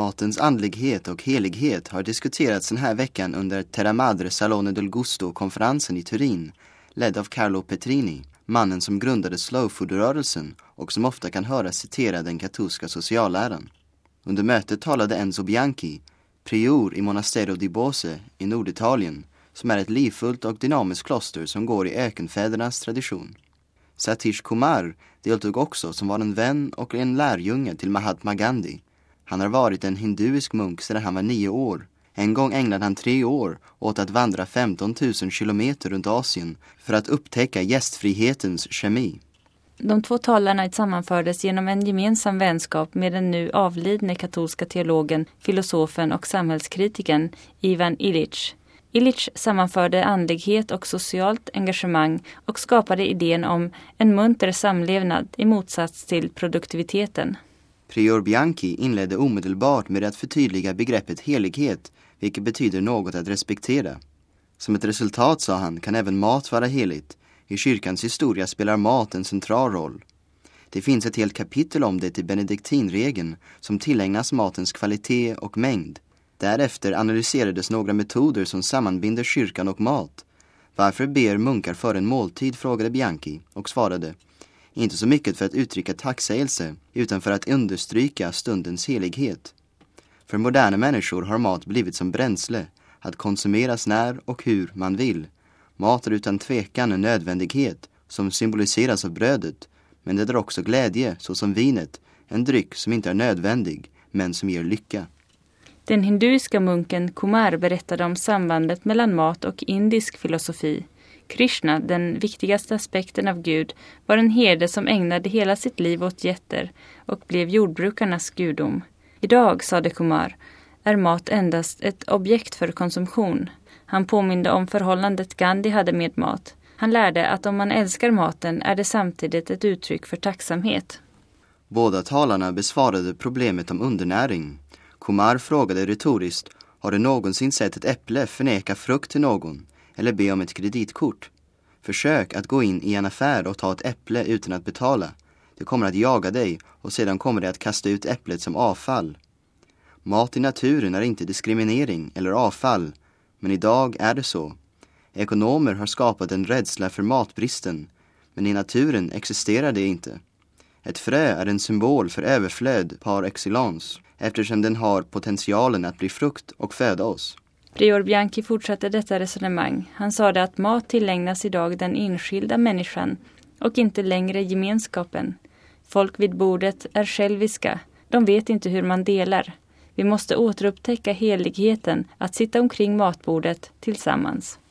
Matens andlighet och helighet har diskuterats den här veckan under Terra Madre Salone del Gusto-konferensen i Turin, ledd av Carlo Petrini, mannen som grundade slow food-rörelsen och som ofta kan höras citera den katolska socialläran. Under mötet talade Enzo Bianchi, prior i Monastero di Bose i Norditalien, som är ett livfullt och dynamiskt kloster som går i ökenfädernas tradition. Satish Kumar deltog också, som var en vän och en lärjunge till Mahatma Gandhi. Han har varit en hinduisk munk sedan han var 9 år. En gång ägnade han 3 år åt att vandra 15 000 kilometer runt Asien för att upptäcka gästfrihetens kemi. De 2 talarna sammanfördes genom en gemensam vänskap med den nu avlidne katolska teologen, filosofen och samhällskritiken Ivan Illich. Illich sammanförde andlighet och socialt engagemang och skapade idén om en munter samlevnad i motsats till produktiviteten. Prior Bianchi inledde omedelbart med att förtydliga begreppet helighet, vilket betyder något att respektera. Som ett resultat, sa han, kan även mat vara heligt. I kyrkans historia spelar mat en central roll. Det finns ett helt kapitel om det i benediktinregeln som tillägnas matens kvalitet och mängd. Därefter analyserades några metoder som sammanbinder kyrkan och mat. Varför ber munkar för en måltid, frågade Bianchi och svarade: inte så mycket för att uttrycka tacksägelse utan för att understryka stundens helighet. För moderna människor har mat blivit som bränsle, att konsumeras när och hur man vill. Mat är utan tvekan en nödvändighet som symboliseras av brödet, men det är också glädje, såsom vinet, en dryck som inte är nödvändig men som ger lycka. Den hinduiska munken Kumar berättade om sambandet mellan mat och indisk filosofi. Krishna, den viktigaste aspekten av Gud, var en herde som ägnade hela sitt liv åt getter och blev jordbrukarnas gudom. Idag, sade Kumar, är mat endast ett objekt för konsumtion. Han påminde om förhållandet Gandhi hade med mat. Han lärde att om man älskar maten är det samtidigt ett uttryck för tacksamhet. Båda talarna besvarade problemet om undernäring. Kumar frågade retoriskt: har du någonsin sett ett äpple förneka frukt till någon eller be om ett kreditkort? Försök att gå in i en affär och ta ett äpple utan att betala. Det kommer att jaga dig och sedan kommer det att kasta ut äpplet som avfall. Mat i naturen är inte diskriminering eller avfall, men idag är det så. Ekonomer har skapat en rädsla för matbristen, men i naturen existerar det inte. Ett frö är en symbol för överflöd par excellence, eftersom den har potentialen att bli frukt och föda oss. Prior Bianchi fortsatte detta resonemang. Han sade att mat tillägnas idag den enskilda människan och inte längre gemenskapen. Folk vid bordet är själviska. De vet inte hur man delar. Vi måste återupptäcka heligheten att sitta omkring matbordet tillsammans.